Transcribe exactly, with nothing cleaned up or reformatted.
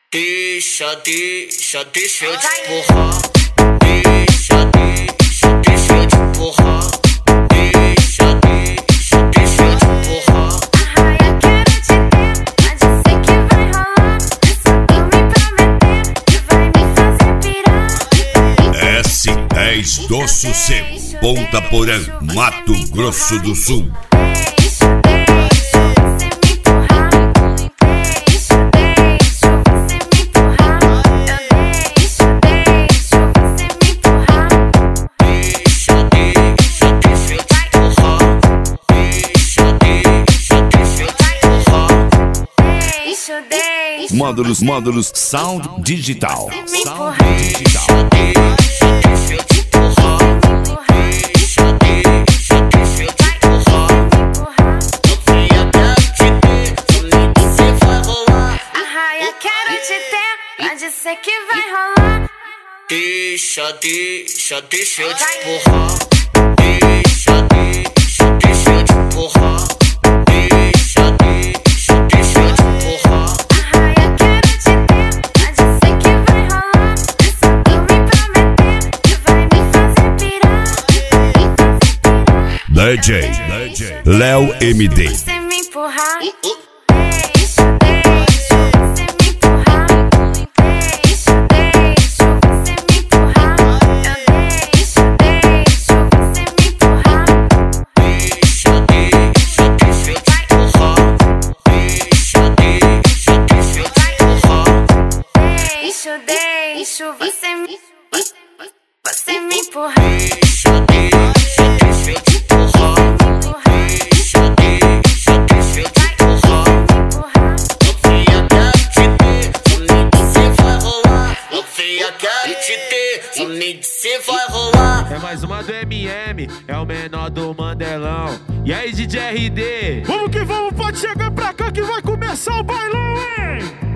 Deixa, deixa, deixa eu te empurrar. Deixa, deixa, deixa eu te empurrar. Deixa, deixa, deixa eu te empurrar. Arraia, quero te ter, mas eu sei que vai rolar. É só tu me prometer que vai me fazer pirar. S dez do Sossego, Ponta Porã, Mato Grosso do Sul. Módulos, módulos, Sound Digital. Sound Digital. Arraia, quero te ter, mas eu sei que vai rolar. Deixa, deixa, deixa eu te empurrar. Deixa, deixa, deixa eu te empurrar. Deixa, deixa, deixa eu te empurrar. Arraia, quero te ter, mas eu sei que vai rolar. É só tu me prometer que vai me fazer pirar. D J, D J, Léo M D. Você me empurrar. Deixa, deixa, você me empurrar. Deixa, deixa, você me empurrar. Eu deixo, deixo, você me empurrar. Deixa, deixa, deixa eu te empurrar. Deixa, deixa, deixa eu te empurrar. Deixo, deixo, você me, você me empurrar. Deixa, deixa, deixa eu te empurrar. Deixa, deixa, deixa eu te empurrar. Novinha, quero te ter, só me dizer vai rolar. Novinha, quero te ter, só me dizer vai rolar. É mais uma do M M, é o menor do Mandelão. E aí, D J R D? Vamos que vamos, pode chegar pra cá que vai começar o bailão, hein?